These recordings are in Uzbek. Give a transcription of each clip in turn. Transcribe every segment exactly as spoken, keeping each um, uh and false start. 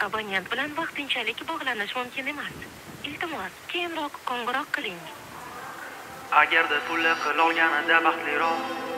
abonent bilan vaqtinchalik bog'lanish mumkin emas. Iltimos, keyinroq qo'ng'iroq qiling. Agarda pulni qil olganida baxtliroq,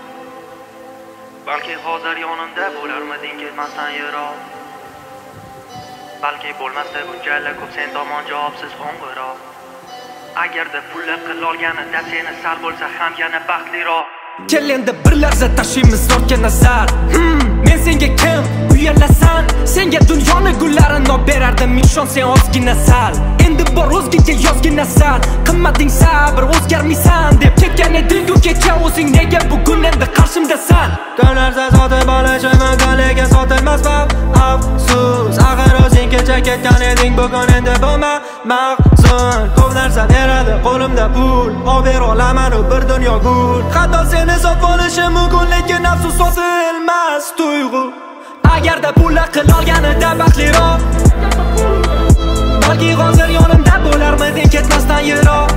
balki hozir yonimda bo'larmiding ketmasdan yiroq. Balki bo'lmasdi bunchalik ko'p sen tomon javobsiz qo'ng'iroq. Agarda pulni qil olganida seni sal bo'lsa ham yana baxtliroq. Kel endi bir lahza tashimiz ortga nazar. Hmm, men senga kim uyalasan? Senga dunyoni gullarini olib berardim, ishon sen ozgina sal. Endi bor o'zgaga yozgina sal. Qimmating sabr, o'zgarmaysan deb ketgan eding u kecha, o'zing nega bugun endi qarshimdasan? Ko'narsa sotib olishim mumkin, lekin sotilmas bab. Afsus, axir o'zing kecha ketgan eding, bugun endi bo'lma mahzun. Ko'p narsa beradi qo'limda pul, olib ber olaman u bir dunyo gul. Hatto seni sotib olishim mumkin, lekin afsus sotilmas tuyg'u. Agarda pulni qil olganida baxtliroq, balki hozir yonimda bo'larmiding ketmasdan yiroq.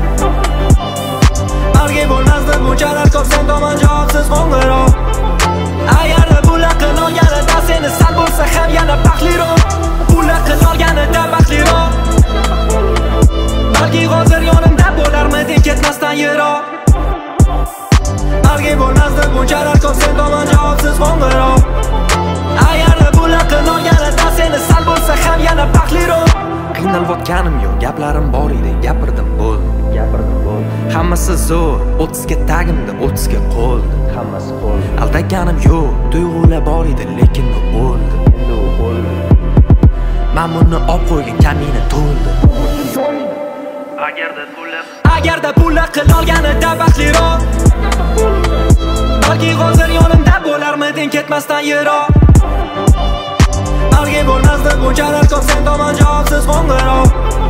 Balki bo'lmasdi bunchalar ko'p sen tomon javobsiz qo'ng'iroq. Agarda pulni qil olganida seni sal bo'lsa ham yana baxtliroq. Pulni qil olganida baxtliroq, balki hozir yonimda bo'larmiding ketmasdan yiroq. Balki bo'lmasdi bunchalar ko'p sen tomon javobsiz qo'ng'iroq. Agarda pulni qil olganida seni sal bo'lsa ham yana baxtliroq. Qiynalotganim yo'q, gaplarim bor edi, gapirdim bo'ldi, gapirdim bo'ldi. Hammasi zo'r, o'ttizga tagimda, o'ttizga qo'ldi, hammasi qo'ldi. Aldaganim yo'q, tuyg'ular bor edi, lekin u bo'ldi, endi u bo'ldi. Men buni olib qo'ygan kamina to'ldi. Agarda pulni Agarda pulni qil olganida baxtliroq, balki hozir yonimda bo'larmiding ketmasdan yiroq. Balki bo'lmasdi bunchalar ko'p sen tomon javobsiz qo'ng'iroq.